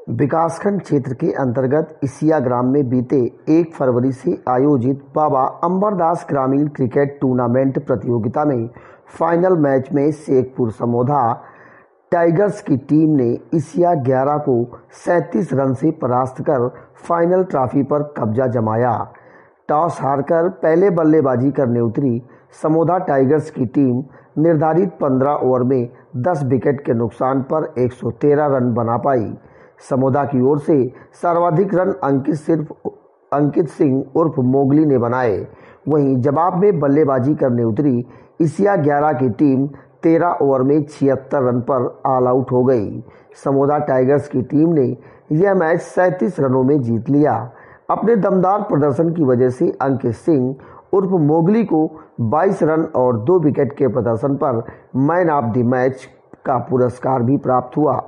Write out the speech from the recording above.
विकासखंड क्षेत्र के अंतर्गत इसिया ग्राम में बीते 1 फरवरी से आयोजित बाबा अंबरदास ग्रामीण क्रिकेट टूर्नामेंट प्रतियोगिता में फाइनल मैच में शेखपुर समोधा टाइगर्स की टीम ने इसिया 11 को 37 रन से परास्त कर फाइनल ट्रॉफी पर कब्जा जमाया। टॉस हारकर पहले बल्लेबाजी करने उतरी समोधा टाइगर्स की टीम निर्धारित 15 ओवर में 10 विकेट के नुकसान पर 113 रन बना पाई। समोधा की ओर से सर्वाधिक रन अंकित सिंह उर्फ मोगली ने बनाए। वहीं जवाब में बल्लेबाजी करने उतरी इसिया 11 की टीम 13 ओवर में 76 रन पर ऑल आउट हो गई। समोधा टाइगर्स की टीम ने यह मैच 37 रनों में जीत लिया। अपने दमदार प्रदर्शन की वजह से अंकित सिंह उर्फ मोगली को 22 रन और 2 विकेट के प्रदर्शन पर मैन ऑफ द मैच का पुरस्कार भी प्राप्त हुआ।